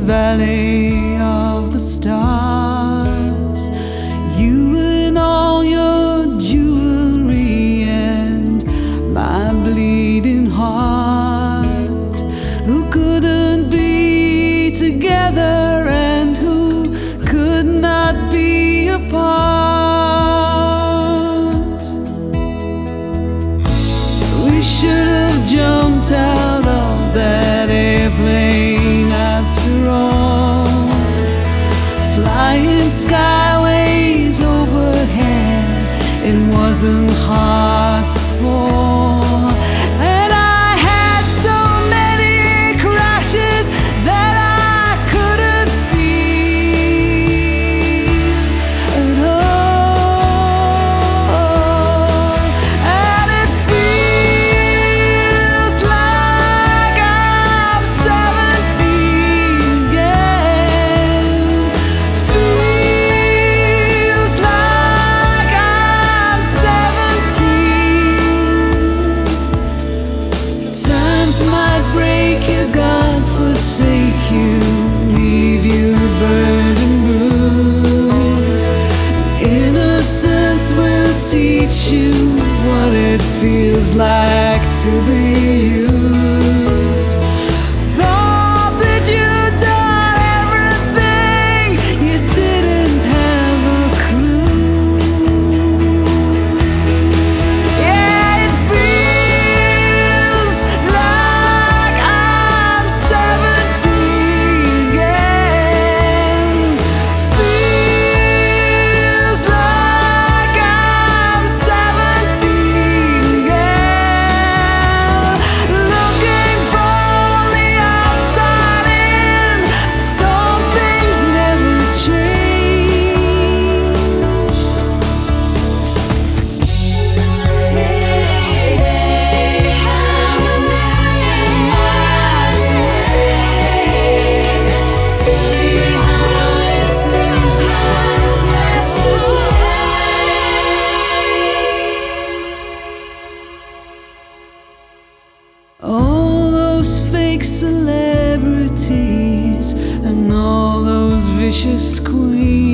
valley of the stars. You and all your jewelry and my bleeding heart, who couldn't be together and who could not be apart. We should have jumped out of that airplane after all, flying skyways overhead. It wasn't hard to fall, and I had so many crashes that I couldn't feel at all. And it feels like I'm 17 again. Feels like I'm 17. Times might break you, God forsake you, leave you burned and bruised. Innocence will teach you what it feels like to be used. Thought that you'd done everything, you didn't have a clue. Yeah, it feels like I'm 17 again. Feels like I'm 17 again. Looking from the outside in, some things never change. Hey, I'm a million miles away. Feel how it seems like yesterday. All those fake celebrities and all those vicious queens